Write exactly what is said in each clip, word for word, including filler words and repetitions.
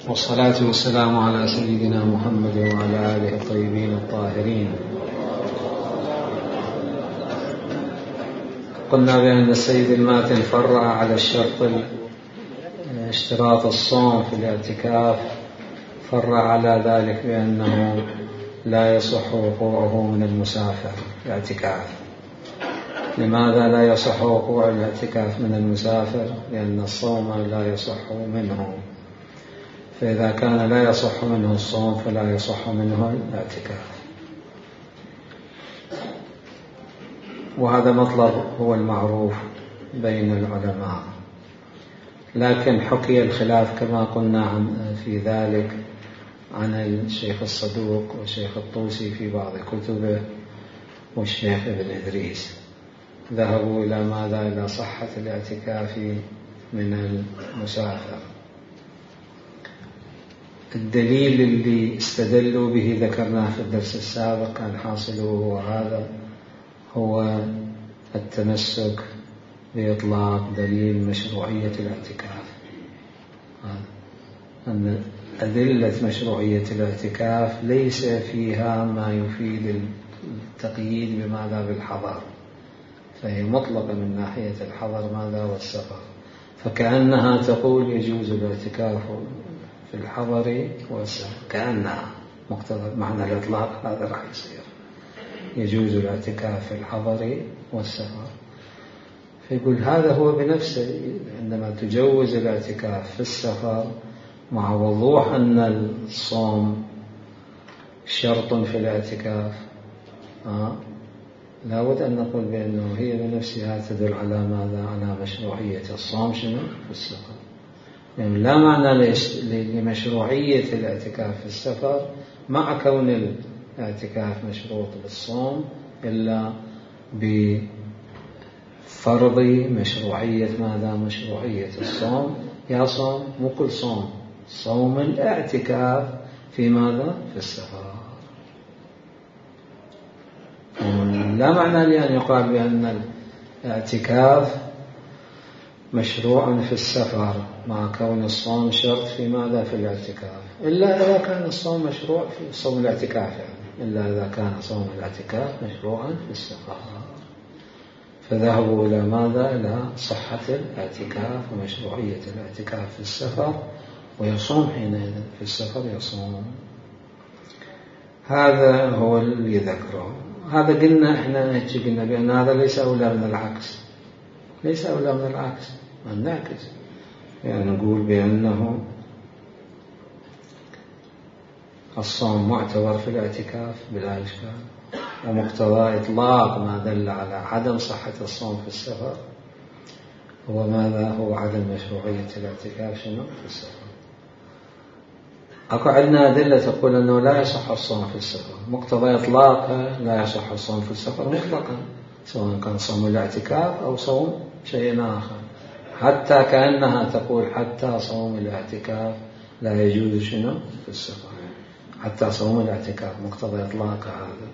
والصلاة والسلام على سيدنا محمد وعلى آله الطيبين الطاهرين. قلنا بأن السيد الماتن فرع على الشرط اشتراط الصوم في الاعتكاف، فرع على ذلك بأنه لا يصح وقوعه من المسافر الاعتكاف. لماذا لا يصح وقوع الاعتكاف من المسافر؟ لأن الصوم لا يصح منه، فإذا كان لا يصح منه الصوم فلا يصح منه الاعتكاف. وهذا مطلب هو المعروف بين العلماء، لكن حكي الخلاف كما قلنا عن في ذلك عن الشيخ الصدوق والشيخ الطوسي في بعض كتبه والشيخ ابن إدريس، ذهبوا إلى ماذا؟ إلى صحة الاعتكاف من المسافر. الدليل اللي استدلوا به ذكرناه في الدرس السابق كان حاصله هو هذا، هو التمسك بإطلاق دليل مشروعية الاعتكاف، أن أدلة مشروعية الاعتكاف ليس فيها ما يفيد التقييد بماذا؟ بالحضر، فهي مطلقة من ناحية الحضر ماذا؟ والسفر، فكأنها تقول يجوز الاعتكاف في الحضر والسفر، كأنها مقتضى معنى الإطلاق هذا راح يصير يجوز الاعتكاف في الحضر والسفر. فيقول هذا هو بنفسه عندما تجوز الاعتكاف في السفر مع وضوح أن الصوم شرط في الاعتكاف، آه لابد أن نقول بأنه هي بنفسها تدل على ماذا؟ على مشروعية الصوم شنو؟ في السفر. يعني لا معنى لمشروعية الاعتكاف في السفر مع كون الاعتكاف مشروط بالصوم إلا بفرض مشروعية ماذا؟ مشروعية الصوم. يا صوم مو كل صوم، صوم الاعتكاف في ماذا؟ في السفر. لا معنى لأن يقال بأن الاعتكاف مشروع في السفر مع كون الصوم شرط في ماذا؟ في الاعتكاف، إلا إذا كان الصوم مشروع في صوم الاعتكاف، يعني إلا إذا كان صوم الاعتكاف مشروعا في السفر. فذهبوا إلى ماذا؟ إلى صحة الاعتكاف ومشروعية الاعتكاف في السفر، ويصوم حينئذ في السفر يصوم. هذا هو اللي ذكره. هذا قلنا إحنا قلنا بأن هذا ليس أولى من العكس، ليس أولى من العكس، ما نعكس، يعني نقول بأنه الصوم معتبر في الاعتكاف بلا إشكال، ومقتضى إطلاق ما دل على عدم صحة الصوم في السفر هو ماذا؟ هو عدم مشروعية الاعتكاف شنو؟ في السفر. أكو عندنا أدلة تقول أنه لا يصح الصوم في السفر، مقتضى إطلاقها لا يصح الصوم في السفر مطلقا، سواء كان صوم الاعتكاف أو صوم شيء آخر، حتى كأنها تقول حتى صوم الاعتكاف لا يجوز شنو؟ في السفر، حتى صوم الاعتكاف مقتضى إطلاقها هذا.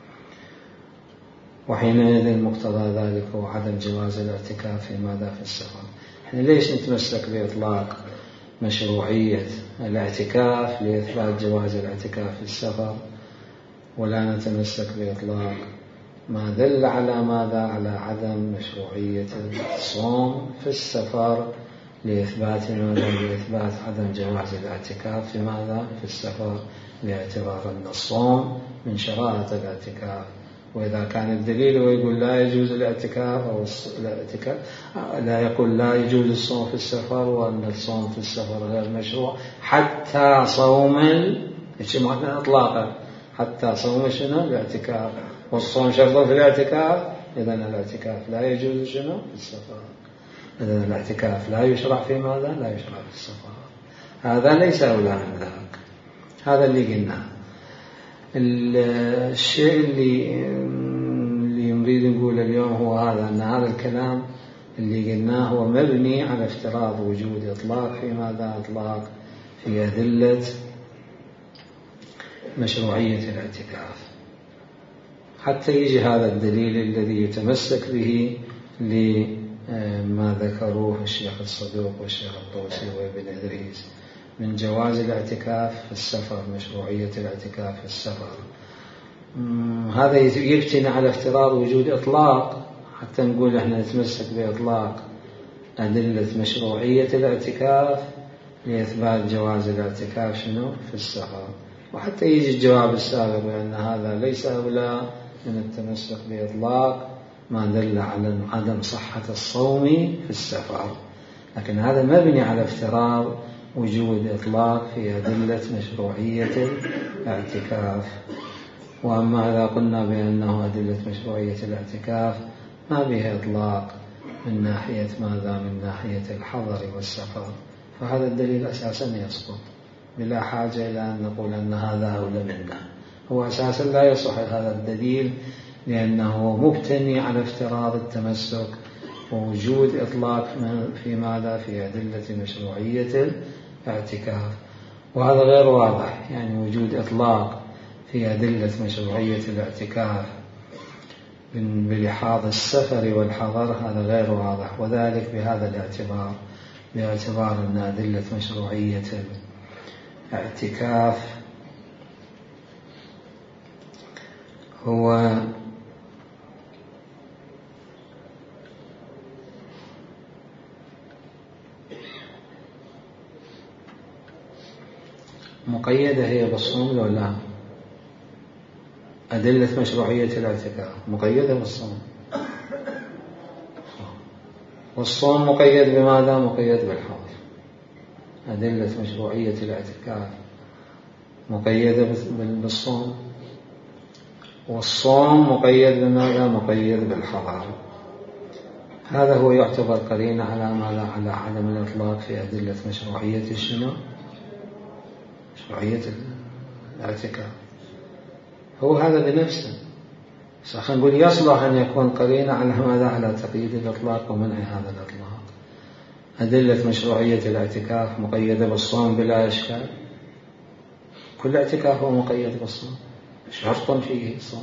وحينئذ مقتضى ذلك هو عدم جواز الاعتكاف في ماذا؟ في السفر. احنا ليش نتمسك بإطلاق مشروعية الاعتكاف لإثبات جواز الاعتكاف في السفر، ولا نتمسك بإطلاق ما دل على ماذا؟ على عدم مشروعية الصوم في السفر لإثبات ماذا؟ لإثبات عدم جواز الاعتكاف في ماذا؟ في السفر، باعتبار أن الصوم من شرائط الاعتكاف. وإذا كان الدليل ويقول لا يجوز الاعتكاف أو الاعتكاف لا يقول لا يجوز الصوم في السفر، وأن الصوم في السفر غير مشروع حتى صوم ايش معنى إطلاقا؟ حتى صوم شنو؟ الاعتكاف، والصوم شرط في الاعتكاف، إذن الاعتكاف لا يجوز شنو؟ في السفر، إذن الاعتكاف لا يشرع في ماذا؟ لا يشرع في السفر. هذا ليس أولى من ذاك، هذا اللي قلناه. الشيء اللي اللي نريد نقول اليوم هو هذا، أن هذا الكلام اللي قلناه هو مبني على افتراض وجود إطلاق في ماذا؟ إطلاق في أدلة مشروعية الاعتكاف، حتى يجي هذا الدليل الذي يتمسك به لما ذكروه الشيخ الصدوق والشيخ الطوسي وابن إدريس من جواز الاعتكاف في السفر، مشروعية الاعتكاف في السفر. هذا يبتني على افتراض وجود إطلاق حتى نقول احنا نتمسك بإطلاق أدلة مشروعية الاعتكاف لإثبات جواز الاعتكاف شنو في السفر. وحتى يجي الجواب السابق بأن هذا ليس أولى من التمسك بإطلاق ما دل على عدم صحة الصوم في السفر، لكن هذا مبني على افتراض وجود إطلاق في أدلة مشروعية الاعتكاف. وأما إذا قلنا بأنه أدلة مشروعية الاعتكاف ما بها إطلاق من ناحية ماذا؟ من ناحية الحضر والسفر، فهذا الدليل أساسا يسقط بلا حاجة إلى أن نقول أن هذا أولى منا. هو أساسا لا يصح هذا الدليل لأنه مبتني على افتراض التمسك ووجود إطلاق في ماذا؟ في أدلة مشروعية الاعتكاف، وهذا غير واضح. يعني وجود إطلاق في أدلة مشروعية الاعتكاف بلحاظ السفر والحضر هذا غير واضح، وذلك بهذا الاعتبار، باعتبار أن أدلة مشروعية الاعتكاف هو مقيدة هي بالصوم لو لا؟ أدلة مشروعية الاعتكاف مقيدة بالصوم، والصوم مقيد بماذا؟ مقيد بالحضر. أدلة مشروعية الاعتكاف مقيدة بالصوم، والصوم مقيد بماذا؟ مقيد بالحضر. هذا هو يعتبر قرينة على ماذا؟ على عدم الإطلاق في أدلة مشروعية شنو؟ مشروعية الاعتكاف. هو هذا بنفسه خلينا نقول يصلح أن يكون قرينة على ماذا؟ على تقييد الإطلاق ومنع هذا الإطلاق. أدلة مشروعية الاعتكاف مقيدة بالصوم بلا إشكال، كل اعتكاف هو مقيد بالصوم، شرط فيه الصوم،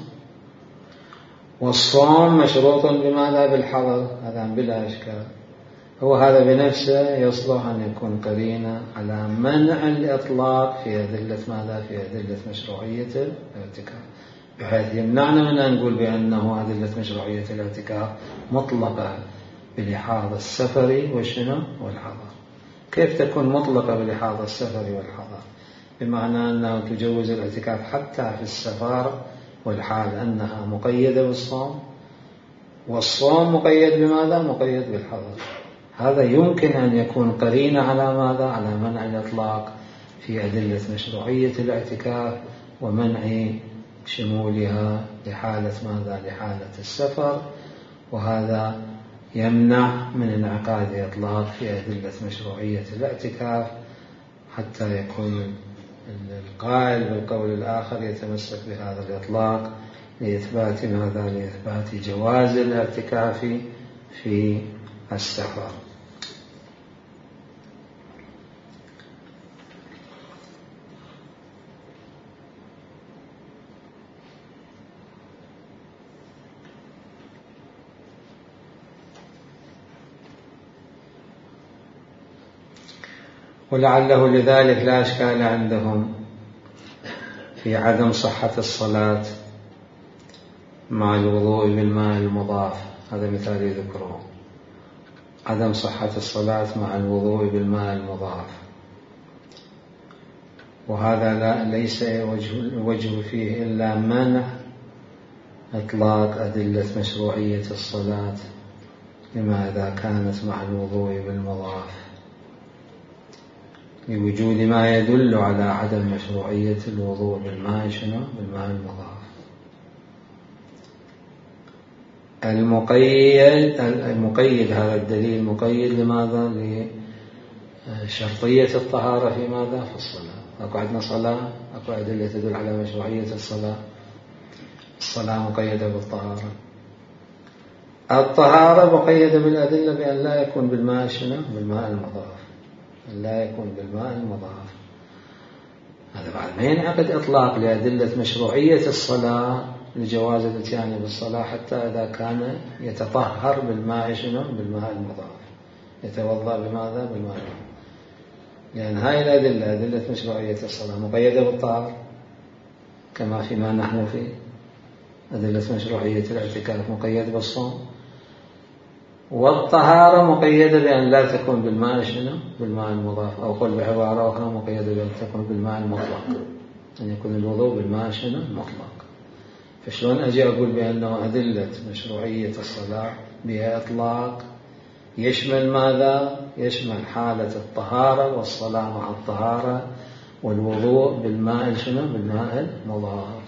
والصوم مشروط بماذا؟ بالحضر، هذا بلا إشكال. هو هذا بنفسه يصلح أن يكون قرينة على منع الإطلاق في أدلة ماذا؟ في أدلة مشروعية الاعتكاف، بحيث يمنعنا من أن نقول بأنه أدلة مشروعية الاعتكاف مطلقة بلحاظ السفر وشنو؟ والحضر. كيف تكون مطلقة بلحاظ السفر والحضر؟ بمعنى أنها تجوز الاعتكاف حتى في السفر، والحال أنها مقيدة بالصوم، والصوم مقيد بماذا؟ مقيد بالحضر. هذا يمكن أن يكون قرينة على ماذا؟ على منع الإطلاق في أدلة مشروعية الاعتكاف ومنع شمولها لحالة ماذا؟ لحالة السفر، وهذا يمنع من انعقاد إطلاق في أدلة مشروعية الاعتكاف حتى يكون القائل بالقول الآخر يتمسك بهذا الإطلاق لإثبات ماذا؟ لإثبات جواز الاعتكاف في السفر. ولعله لذلك لا إشكال عندهم في عدم صحة الصلاة مع الوضوء بالماء المضاف. هذا مثال يذكره، عدم صحة الصلاة مع الوضوء بالماء المضاف، وهذا لا ليس وجه فيه إلا منع إطلاق أدلة مشروعية الصلاة لما إذا كانت مع الوضوء بالمضاف، لوجود ما يدل على عدم مشروعية الوضوء بالماء شنو؟ بالماء المضاف. المقيد المقيد هذا الدليل مقيد لماذا؟ لشرطية الطهارة في ماذا؟ في الصلاة. أكو عندنا صلاة، أكو أدلة تدل على مشروعية الصلاة. الصلاة مقيدة بالطهارة، الطهارة مقيدة بالأدلة بأن لا يكون بالماء شنو؟ بالماء المضاف، لا يكون بالماء المضاف. هذا بعد ما ينعقد إطلاق لأدلة مشروعية الصلاة لجواز الاتيان بالصلاة حتى إذا كان يتطهر بالماء شنو؟ بالماء المضاف، يتوضأ بماذا؟ بالماء المضاف. لأن هاي الأدلة أدلة مشروعية الصلاة مقيدة بالطهارة كما فيما نحن فيه. أدلة مشروعية الاعتكاف مقيد بالصوم، والطهارة مقيدة بأن لا تكون بالماء شنو؟ بالماء المضاف، أو قل بعبارة أخرى مقيدة بأن تكون بالماء المطلق، أن يكون الوضوء بالماء شنو؟ المطلق. فشلون أجي أقول بأنه أدلة مشروعية الصلاة بها إطلاق يشمل ماذا؟ يشمل حالة الطهارة والصلاة مع الطهارة والوضوء بالماء شنو؟ بالماء المضاف.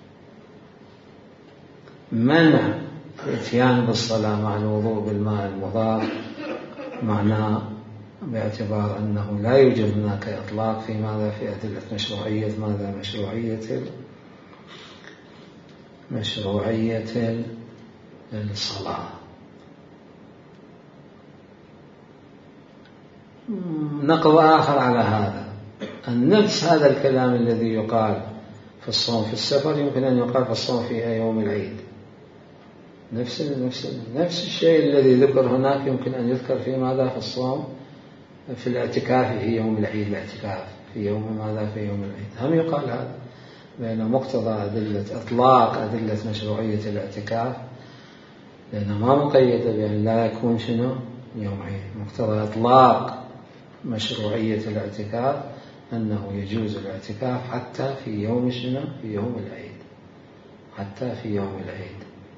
منع الاتيان بالصلاة مع الوضوء بالماء المضاف معناه باعتبار أنه لا يوجد هناك إطلاق في ماذا؟ في أدلة مشروعية ماذا؟ مشروعية مشروعية الصلاة. نقض آخر على هذا، أن نفس هذا الكلام الذي يقال في الصوم في السفر يمكن أن يقال في الصوم في يوم العيد. نفس نفس نفس الشيء الذي ذكر هناك يمكن أن يذكر في ماذا؟ في الصوم في الاعتكاف في يوم العيد. الاعتكاف في يوم ماذا؟ في يوم العيد. هم يقال هذا بأن مقتضى أدلة إطلاق أدلة مشروعية الاعتكاف لأنه ما مقيدة بأن لا يكون شنو؟ يوم عيد. مقتضى إطلاق مشروعية الاعتكاف أنه يجوز الاعتكاف حتى في يوم شنو؟ في يوم العيد، حتى في يوم العيد.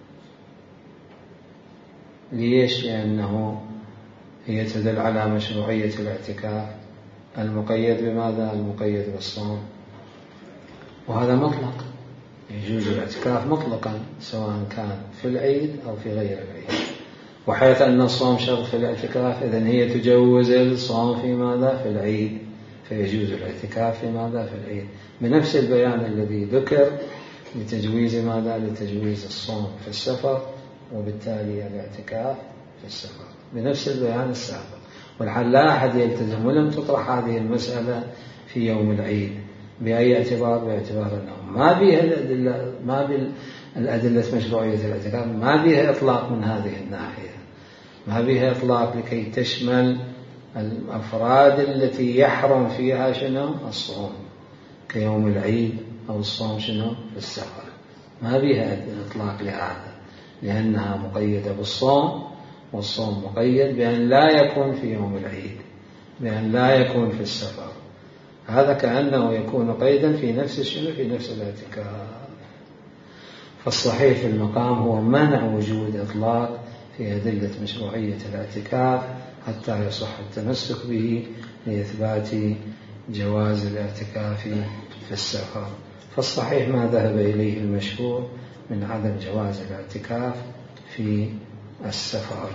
ليش؟ لأنه هي تدل على مشروعية الاعتكاف المقيد بماذا؟ المقيد بالصوم، وهذا مطلق، يجوز الاعتكاف مطلقا سواء كان في العيد أو في غير العيد. وحيث أن الصوم شرط في الاعتكاف إذن هي تجوز الصوم في ماذا؟ في العيد، فيجوز الاعتكاف في ماذا؟ في العيد، بنفس البيان الذي ذكر لتجويز ماذا؟ لتجويز الصوم في السفر، وبالتالي الاعتكاف في السفر بنفس البيان السابق. والحال لا أحد يلتزم، ولم تطرح هذه المسألة في يوم العيد بأي اعتبار؟ باعتبار أنه ما بها الأدلة، ما بالأدلة مشروعية الاعتكاف ما بها إطلاق من هذه الناحية، ما بها إطلاق لكي تشمل الأفراد التي يحرم فيها شنو؟ الصوم كيوم العيد أو الصوم شنو؟ في السفر، ما بها إطلاق لهذا لأنها مقيدة بالصوم، والصوم مقيد بأن لا يكون في يوم العيد، بأن لا يكون في السفر. هذا كأنه يكون قيدا في نفس شنو؟ في نفس الاعتكاف. فالصحيح في المقام هو منع وجود إطلاق في أدلة مشروعية الاعتكاف حتى يصح التمسك به لإثبات جواز الاعتكاف في السفر. فالصحيح ما ذهب إليه المشهور من عدم جواز الاعتكاف في السفر.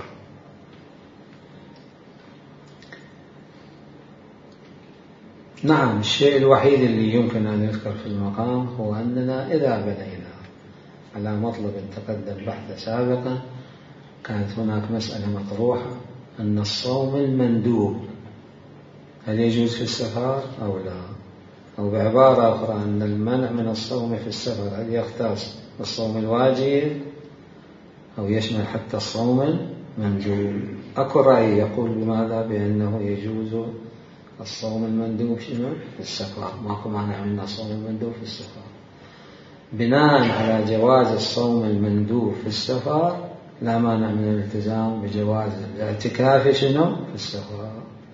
نعم، الشيء الوحيد اللي يمكن أن يذكر في المقام هو أننا إذا بنينا على مطلب تقدم بحث سابقا كانت هناك مسألة مطروحة أن الصوم المندوب هل يجوز في السفر أو لا، أو بعبارة أخرى أن المنع من الصوم في السفر هل يختص بالصوم الواجب أو يشمل حتى الصوم المندوب. أكو رأي يقول بماذا؟ بأنه يجوز الصوم المندوب شنو؟ في السفر، ماكو مانع من الصوم المندوب في السفر. بناء على جواز الصوم المندوب في السفر لا مانع من الالتزام بجواز الاعتكاف شنو؟ في السفر،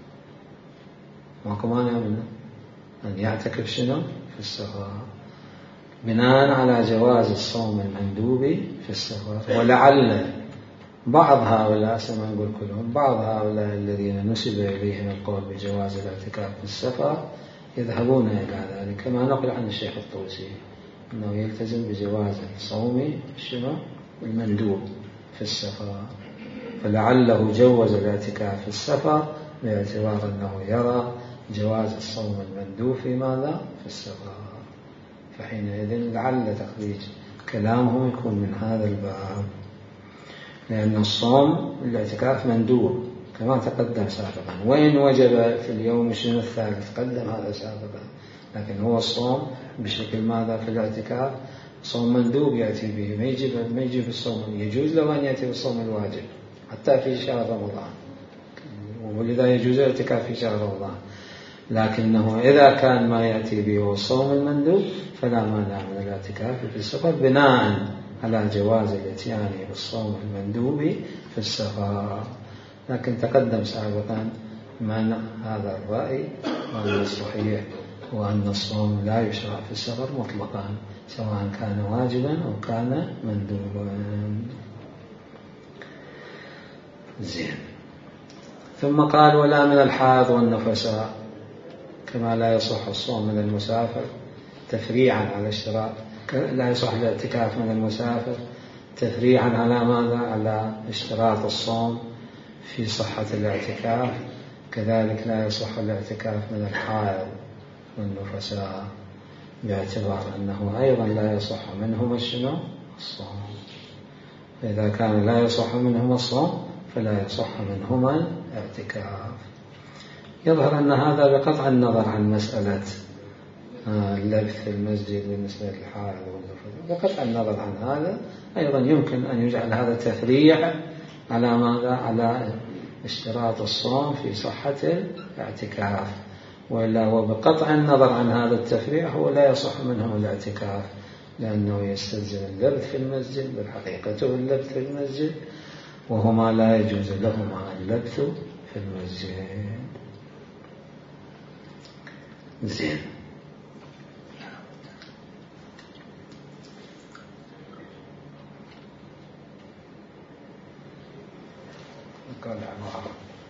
ماكو مانع منه أن يعتكف شنو؟ في السفر، بناء على جواز الصوم المندوب في السفر. ولعل بعض هؤلاء، سما نقول كلهم، بعض هؤلاء الذين نسب إليهم القول بجواز الاعتكاف في السفر يذهبون إلى ذلك، كما نقل عن الشيخ الطوسي أنه يلتزم بجواز الصوم شنو؟ المندوب في السفر، فلعله جوز الاعتكاف في السفر باعتبار أنه يرى جواز الصوم المندوب في ماذا؟ في السفر. فحينئذ لعل تخريج كلامهم يكون من هذا الباب، لأن الصوم الاعتكاف مندوب كما تقدم سابقا، وإن وجب في اليوم شنو الثالث تقدم هذا سابقا، لكن هو الصوم بشكل ماذا؟ في الاعتكاف صوم مندوب يأتي به، ما يجب ما يجب الصوم، يجوز له أن يأتي بالصوم الواجب حتى في شهر رمضان، ولذا يجوز الاعتكاف في شهر رمضان. لكنه إذا كان ما يأتي به هو الصوم المندوب فلا مانع من الاعتكاف في السفر بناء على جواز الاتيان بالصوم المندوب في السفر. لكن تقدم سابقا من هذا الرأي وأن الصحيح وأن الصوم لا يشرع في السفر مطلقا سواء كان واجبا أو كان مندوبا. زين. ثم قال ولا من الحائض والنفساء، كما لا يصح الصوم من المسافر تفريعا على اشتراط، لا يصح الاعتكاف من المسافر تفريعا على ماذا؟ على اشتراط الصوم في صحة الاعتكاف، كذلك لا يصح الاعتكاف من الحائض والنفساء باعتبار أنه أيضا لا يصح منهما شنو؟ الصوم. فإذا كان لا يصح منهما الصوم فلا يصح منهما الاعتكاف. يظهر أن هذا بقطع النظر عن مسألة اللبث في المسجد بالنسبة للحائض والنفساء، بقطع النظر عن هذا أيضا يمكن أن يجعل هذا تفريع على ماذا؟ على اشتراط الصوم في صحة الاعتكاف، وإلا وبقطع النظر عن هذا التفريع هو لا يصح منه الاعتكاف، لأنه يستلزم اللبث في المسجد، بالحقيقة اللبث في المسجد، وهما لا يجوز لهما اللبث في المسجد. زين. قال عنه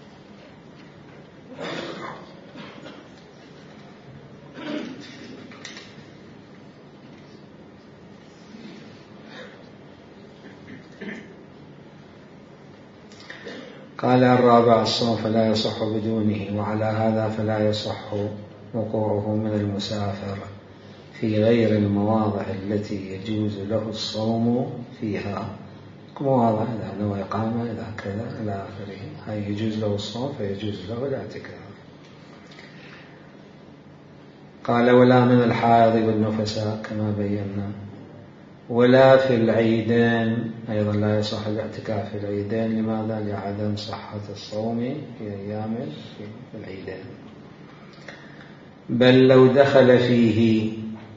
قال الرابع الصوم فلا يصح بدونه، وعلى هذا فلا يصح وقوعه من المسافر في غير المواضع التي يجوز له الصوم فيها، مواضع إذا نوى إقامة إذا كذا إلى آخره، هاي يجوز له الصوم فيجوز له الاعتكاف. قال ولا من الحائض والنفساء كما بينا، ولا في العيدين أيضا لا يصح الاعتكاف في العيدين. لماذا؟ لعدم صحة الصوم في أيام في العيدين. بل لو دخل فيه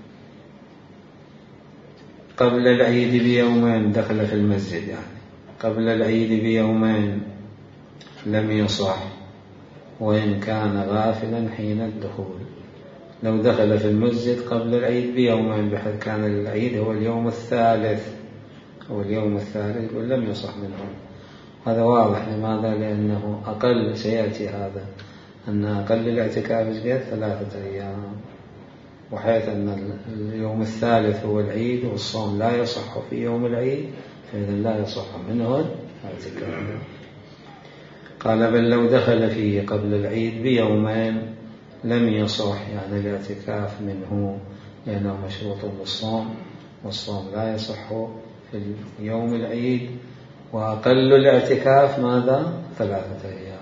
قبل العيد بيومين، دخل في المسجد يعني قبل العيد بيومين لم يصح وإن كان غافلا حين الدخول. لو دخل في المسجد قبل العيد بيومين بحيث كان العيد هو اليوم الثالث هو اليوم الثالث ولم يصح منهم، هذا واضح. لماذا؟ لأنه أقل، سيأتي هذا، أن أقل الاعتكاف قد ثلاثة أيام، وحيث أن اليوم الثالث هو العيد والصوم لا يصح في يوم العيد، فإذا لا يصح منه الاعتكاف. قال بل لو دخل فيه قبل العيد بيومين لم يصح، يعني الاعتكاف منه، لأنه مشروط بالصوم، والصوم لا يصح في يوم العيد، وأقل الاعتكاف ماذا؟ ثلاثة أيام.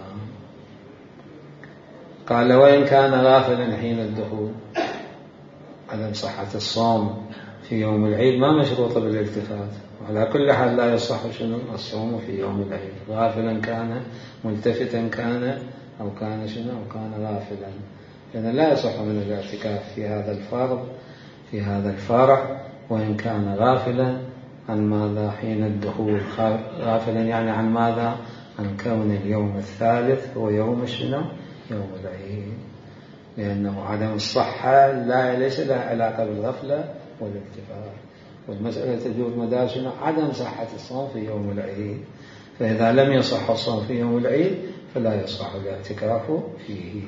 قال وإن كان غافلا حين الدخول، عدم صحة الصوم في يوم العيد ما مشروط بالالتفات، وعلى كل حال لا يصح شنو؟ الصوم في يوم العيد، غافلا كان ملتفتا كان أو كان شنو أو كان غافلا، لأن لا يصح من الاعتكاف في هذا الفرض في هذا الفرع وإن كان غافلا عن ماذا؟ حين الدخول. غافلا يعني عن ماذا؟ عن كون اليوم الثالث هو يوم شنو؟ يوم العيد، لأنه عدم الصحة لا ليس لها علاقة بالغفلة والالتفات، والمسألة تدور مدار شنو؟ عدم صحة الصوم في يوم العيد. فإذا لم يصح الصوم في يوم العيد فلا يصح الاعتكاف فيه.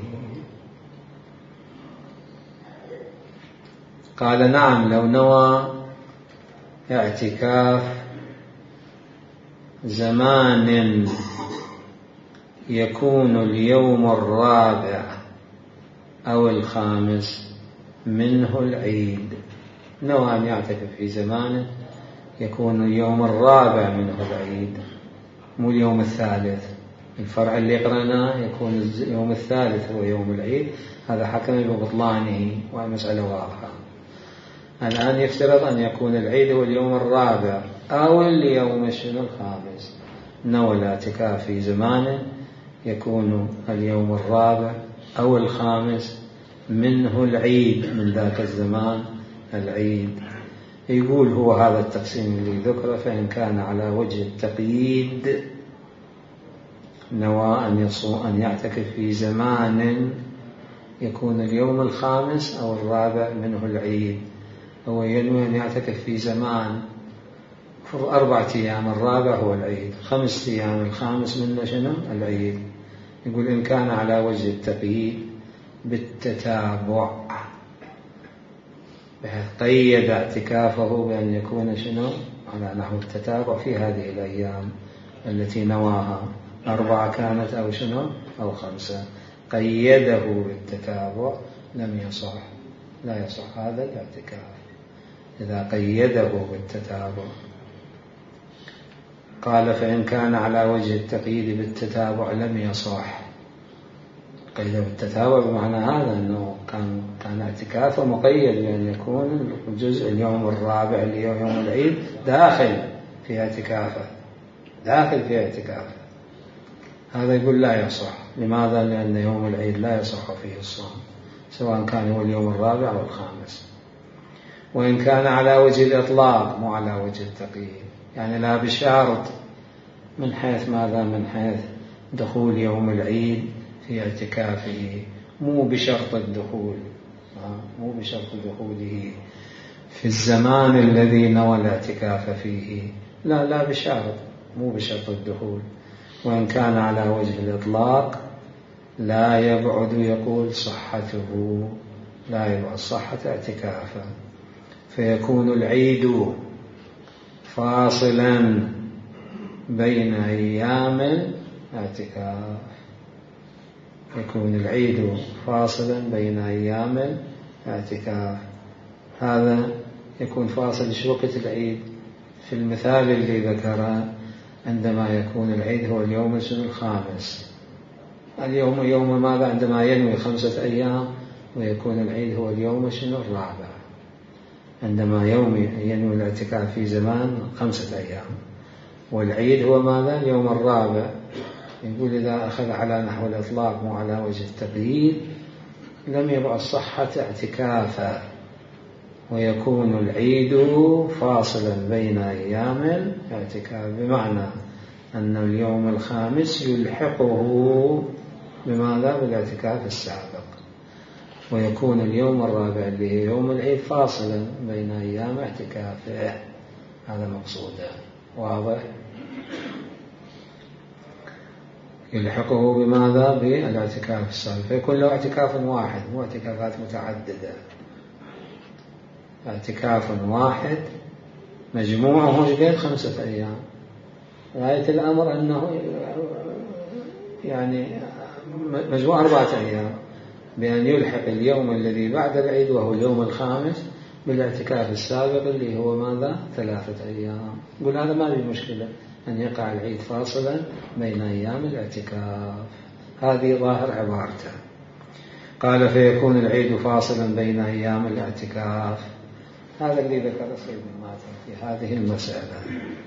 قال نعم لو نوى اعتكاف زمان يكون اليوم الرابع أو الخامس منه العيد، نوى أن يعتكف في زمان يكون اليوم الرابع منه العيد مو اليوم الثالث. الفرع اللي قرأناه يكون اليوم الثالث هو يوم العيد، هذا حكم ببطلانه ومسألة واضحة. الآن يفترض أن يكون العيد هو اليوم الرابع أو اليوم شنو الخامس، نوى الاعتكاف في زمانه يكون اليوم الرابع أو الخامس منه العيد، من ذاك الزمان العيد. يقول هو هذا التقسيم اللي ذكره: فإن كان على وجه التقييد نوى أن يصوم أن يعتكف في زمان يكون اليوم الخامس أو الرابع منه العيد. هو ينوي أن يعتكف في زمان أربعة أيام، الرابع هو العيد، خمسة أيام، الخامس منه شنو؟ العيد. يقول إن كان على وجه التقييد بالتتابع، بحيث قيد اعتكافه بأن يكون شنو؟ على نحو التتابع في هذه الأيام التي نواها، أربعة كانت أو شنو؟ أو خمسة، قيده بالتتابع لم يصح، لا يصح هذا الاعتكاف إذا قيده بالتتابع. قال: فإن كان على وجه التقييد بالتتابع لم يصح. قيده بالتتابع بمعنى هذا أنه كان كان اعتكافه مقيد بأن يكون الجزء اليوم الرابع اللي هو يوم العيد داخل في اعتكافه، داخل في اعتكافه. هذا يقول لا يصح. لماذا؟ لأن يوم العيد لا يصح فيه الصوم، سواء كان هو اليوم الرابع أو الخامس. وإن كان على وجه الإطلاق مو على وجه التقييد، يعني لا بشرط، من حيث ماذا؟ من حيث دخول يوم العيد في اعتكافه، مو بشرط الدخول، مو بشرط دخوله في الزمان الذي نوى الاعتكاف فيه، لا لا بشرط، مو بشرط الدخول. وإن كان على وجه الإطلاق لا يبعد، يقول صحته، لا يبعد صحة اعتكافه، فيكون العيد فاصلا بين أيام الاعتكاف، يكون العيد فاصلا بين أيام الاعتكاف. هذا يكون فاصل شو وقت العيد؟ في المثال اللي ذكره عندما يكون العيد هو اليوم الخامس، اليوم يوم ماذا؟ عندما ينوي خمسة أيام، ويكون العيد هو اليوم شنو؟ الرابع. عندما يوم ينوي الاعتكاف في زمان خمسة أيام، والعيد هو ماذا؟ اليوم الرابع. يقول إذا أخذ على نحو الإطلاق مو على وجه التقييد لم يبعد صحة اعتكافه، ويكون العيد فاصلا بين أيام الاعتكاف، بمعنى أن اليوم الخامس يلحقه بماذا؟ بالاعتكاف السابق، ويكون اليوم الرابع اللي هي يوم العيد فاصلا بين أيام اعتكافه. هذا مقصوده، واضح؟ يلحقه بماذا؟ بالاعتكاف السابق، فيكون له اعتكاف واحد، مو اعتكافات متعددة، اعتكاف واحد مجموعه قد خمسة أيام. غاية الأمر أنه يعني مجموع أربعة أيام، بأن يلحق اليوم الذي بعد العيد وهو اليوم الخامس بالاعتكاف السابق اللي هو ماذا؟ ثلاثة أيام. يقول هذا ما في مشكلة أن يقع العيد فاصلا بين أيام الاعتكاف، هذه ظاهر عبارته. قال: فيكون العيد فاصلا بين أيام الاعتكاف. هذا الذي ذكر سيد الماتن في هذه المسألة.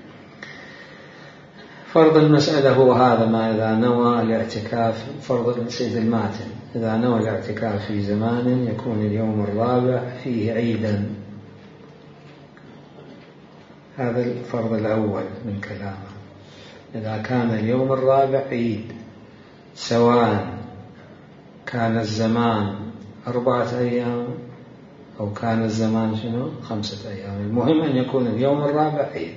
فرض المسألة هو هذا: ما إذا نوى الاعتكاف، فرض سيد الماتن إذا نوى الاعتكاف في زمان يكون اليوم الرابع فيه عيدا. هذا الفرض الأول من كلامه. إذا كان اليوم الرابع عيد، سواء كان الزمان أربعة أيام أو كان الزمان شنو؟ خمسة أيام، المهم أن يكون اليوم الرابع عيد.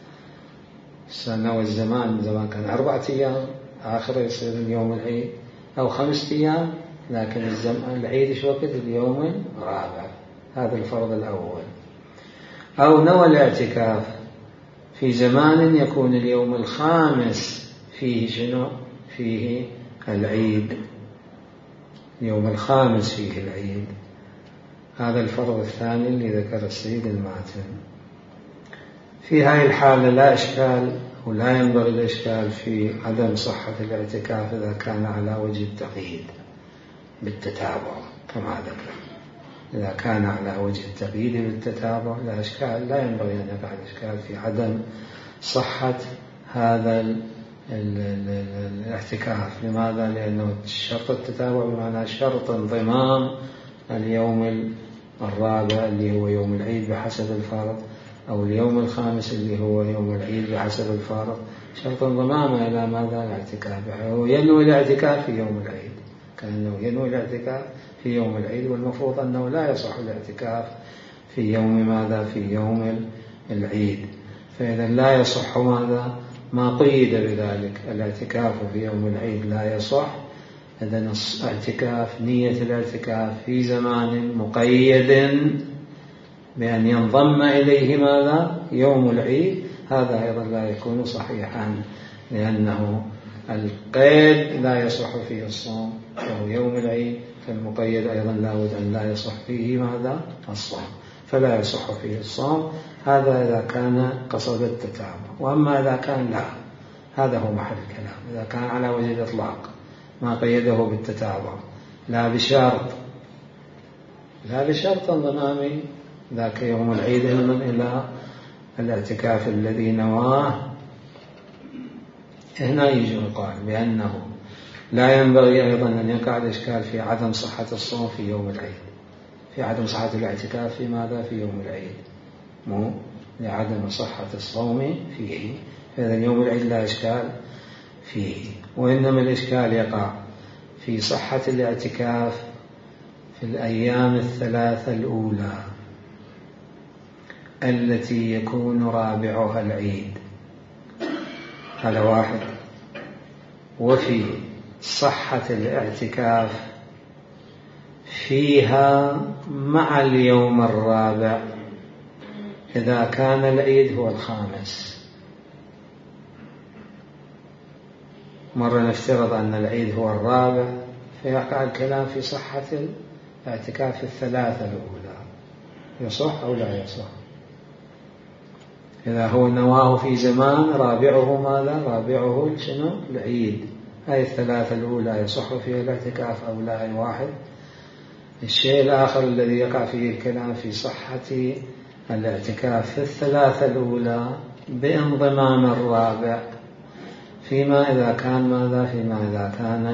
سنوى الزمان زمان كان أربعة أيام، آخر يصير اليوم العيد، أو خمسة أيام، لكن الزمان العيد شو وقت؟ اليوم الرابع. هذا الفرض الأول. أو نوى الاعتكاف في زمان يكون اليوم الخامس فيه شنو؟ فيه العيد، اليوم الخامس فيه العيد. هذا الفرض الثاني اللي ذكر السيد الماتن. في هذه الحالة لا إشكال ولا ينبغي الإشكال في عدم صحة الاعتكاف إذا كان على وجه التقييد بالتتابع كما ذكر. إذا كان على وجه التقييد بالتتابع لا إشكال، لا ينبغي أن يقع الإشكال في عدم صحة هذا الاعتكاف. لماذا؟ لأنه شرط التتابع بمعنى شرط انضمام اليوم الرابع اللي هو يوم العيد بحسب الفرض، أو اليوم الخامس اللي هو يوم العيد بحسب الفرض، شرط انضمامه إلى ماذا؟ الاعتكاف. هو ينوي الاعتكاف في يوم العيد، كأنه ينوي الاعتكاف في يوم العيد، والمفروض أنه لا يصح الاعتكاف في يوم ماذا؟ في يوم العيد. فإذا لا يصح ماذا؟ ما قيد بذلك، الاعتكاف في يوم العيد لا يصح. إذن اعتكاف، نية الاعتكاف في زمان مقيد بأن ينضم إليه ماذا؟ يوم العيد، هذا أيضا لا يكون صحيحا، لأنه القيد لا يصح فيه الصوم، وهو يوم العيد، فالمقيد أيضا لا بد أن لا يصح فيه ماذا؟ الصوم، فلا يصح فيه الصوم. هذا إذا كان قصد التتابع. وأما إذا كان لا، هذا هو محل الكلام، إذا كان على وجه الإطلاق ما قيده بالتتابع، لا بشرط لا بشرط انضمام ذاك يوم العيد إلى الاعتكاف الذي نواه، هنا يجي يقال بأنه لا ينبغي أيضا أن يقع الإشكال في عدم صحة الصوم في يوم العيد، في عدم صحة الاعتكاف في ماذا؟ في يوم العيد، مو لعدم صحة الصوم فيه. هذا يوم العيد لا إشكال فيه، وإنما الإشكال يقع في صحة الاعتكاف في الأيام الثلاثة الأولى التي يكون رابعها العيد، هذا واحد. وفي صحة الاعتكاف فيها مع اليوم الرابع إذا كان العيد هو الخامس. مرة نفترض أن العيد هو الرابع، فيقع الكلام في صحة الاعتكاف في الثلاثة الأولى، يصح أو لا يصح؟ إذا هو نواه في زمان رابعه ماذا؟ رابعه شنو؟ العيد، هاي الثلاثة الأولى يصح فيها الاعتكاف أو لا؟ أي واحد. الشيء الآخر الذي يقع فيه الكلام في صحة الاعتكاف في الثلاثة الأولى بانضمام الرابع، فيما إذا كان ماذا؟ فيما إذا كان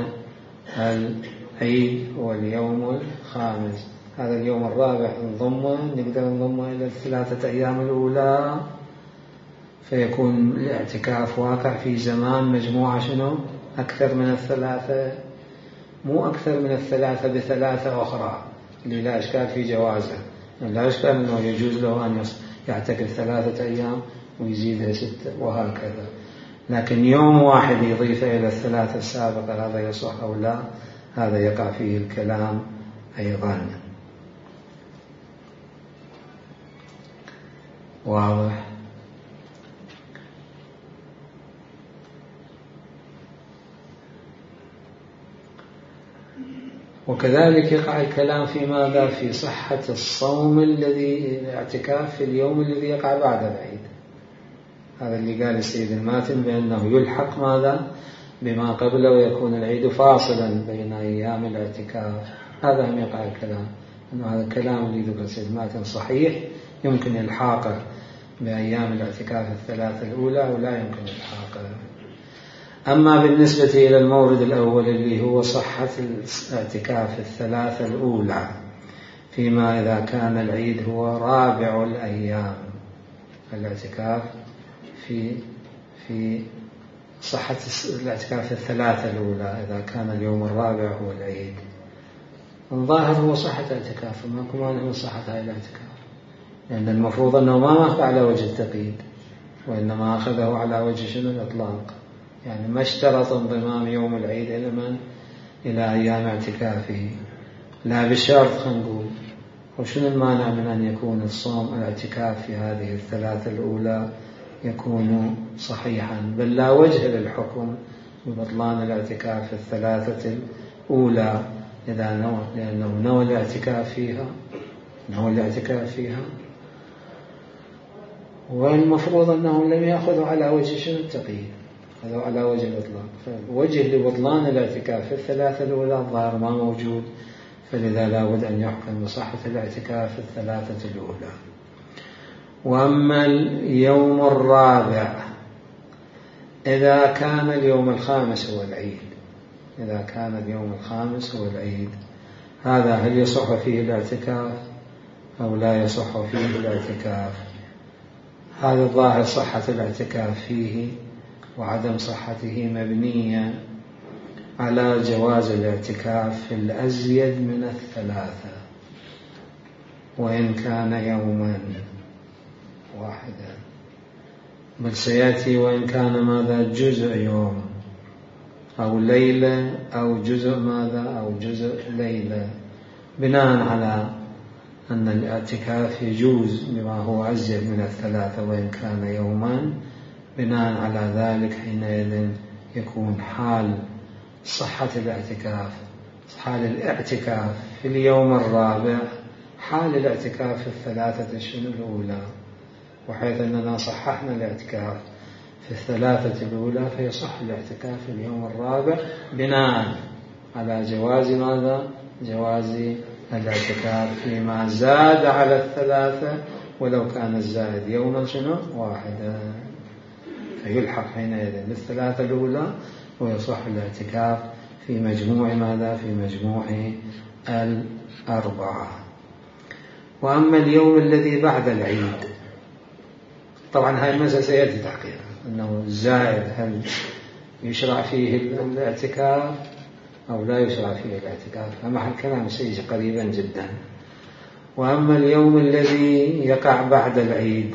العيد هو اليوم الخامس، هذا اليوم الرابع نضمه، نقدر نضمه إلى الثلاثة أيام الأولى، فيكون الاعتكاف واقع في زمان مجموعة شنو؟ أكثر من الثلاثة، مو أكثر من الثلاثة بثلاثة أخرى اللي لا إشكال في جوازه، لا إشكال أنه يجوز له أن يعتكف ثلاثة أيام ويزيدها ستة وهكذا، لكن يوم واحد يضيفه إلى الثلاثة السابقة هذا يصح أو لا؟ هذا يقع فيه الكلام أيضا. واضح؟ وكذلك يقع الكلام في ماذا؟ في صحة الصوم الذي الاعتكاف في اليوم الذي يقع بعد العيد، هذا اللي قال السيد الماتن بأنه يلحق ماذا؟ بما قبله، ويكون العيد فاصلا بين أيام الاعتكاف. هذا هم يقع الكلام، أنه هذا الكلام اللي ذكر السيد الماتن صحيح، يمكن إلحاقه بأيام الاعتكاف الثلاثة الأولى ولا يمكن إلحاقه. أما بالنسبة إلى المورد الأول اللي هو صحة الاعتكاف الثلاثة الأولى، فيما إذا كان العيد هو رابع الأيام، الاعتكاف في في صحة الاعتكاف الثلاثة الأولى إذا كان اليوم الرابع هو العيد، الظاهر هو صحة الاعتكاف، ما كمان هو صحة هاي الاعتكاف، لأن المفروض أنه ما أخذ على وجه التقييد، وإنما أخذه على وجه شنو؟ الإطلاق، يعني ما اشترط انضمام يوم العيد إلى من؟ إلى أيام اعتكافه، لا بشرط. خلينا نقول وشنو المانع من أن يكون الصوم الاعتكاف في هذه الثلاثة الأولى يكون صحيحا، بل لا وجه للحكم ببطلان الاعتكاف في الثلاثة الأولى إذا نوى، لأنه نوى الاعتكاف فيها نوى الاعتكاف فيها والمفروض أنهم لم يأخذوا على وجه شنو؟ التقييد، هذا على وجه الإطلاق، فوجه لبطلان الاعتكاف في الثلاثة الأولى الظاهر ما موجود، فلذا لا بد أن يحكم بصحة الاعتكاف في الثلاثة الأولى. وأما اليوم الرابع إذا كان اليوم الخامس هو العيد، إذا كان اليوم الخامس هو العيد، هذا هل يصح فيه الاعتكاف أو لا يصح فيه الاعتكاف؟ هذا الظاهر صحة الاعتكاف فيه وعدم صحته مبنية على جواز الاعتكاف في الأزيد من الثلاثة وإن كان يوما واحدا، بل سيأتي وإن كان ماذا جزء يوم أو ليلة أو جزء ماذا أو جزء ليلة، بناء على أن الاعتكاف يجوز بما هو أزيد من الثلاثة وإن كان يوما. بناء على ذلك حينئذ يكون حال صحة الاعتكاف حال الاعتكاف في اليوم الرابع حال الاعتكاف في الثلاثة الشهور الأولى، وحيث أننا صححنا الاعتكاف في الثلاثة الأولى فيصح الاعتكاف في اليوم الرابع بناء على جواز ماذا؟ جواز الاعتكاف فيما زاد على الثلاثة ولو كان الزائد يوما شنو واحدا، فيلحق حينئذ بالثلاثة الأولى ويصح الاعتكاف في مجموع ماذا؟ في مجموع الأربعة. وأما اليوم الذي بعد العيد، طبعا هاي المسألة سيأتي تحقيقا أنه الزائد هل يشرع فيه الاعتكاف أو لا يشرع فيه الاعتكاف، فمحل كلام سيجي قريبا جدا. وأما اليوم الذي يقع بعد العيد،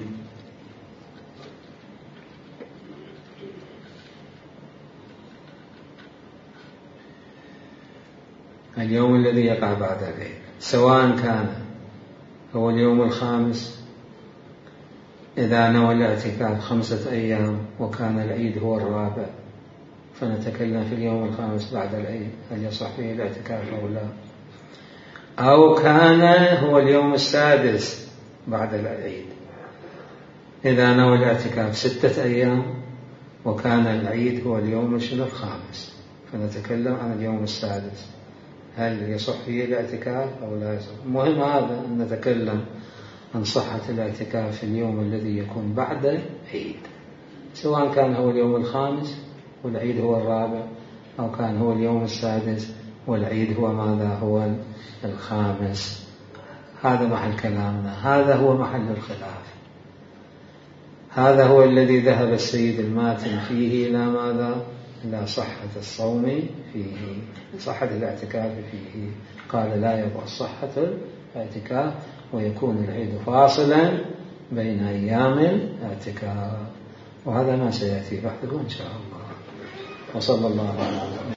اليوم الذي يقع بعد العيد سواء كان هو اليوم الخامس إذا نوى الاعتكاف خمسة أيام وكان العيد هو الرابع، فنتكلم في اليوم الخامس بعد العيد هل يصح فيه الاعتكاف أو لا، أو كان هو اليوم السادس بعد العيد إذا نوى الاعتكاف ستة أيام وكان العيد هو اليوم الخامس، فنتكلم عن اليوم السادس هل يصح فيه الاعتكاف أو لا يصح. مهم هذا أن نتكلم عن صحة الاعتكاف في اليوم الذي يكون بعد عيد، سواء كان هو اليوم الخامس والعيد هو الرابع أو كان هو اليوم السادس والعيد هو ماذا؟ هو الخامس. هذا محل كلامنا، هذا هو محل الخلاف، هذا هو الذي ذهب السيد الماتن فيه إلى ماذا؟ إلى صحة الصوم فيه، صحة الاعتكاف فيه. قال لا يبقى صحة الاعتكاف ويكون العيد فاصلا بين أيام الاعتكاف، وهذا ما سيأتي بحثه إن شاء الله. وصلى الله على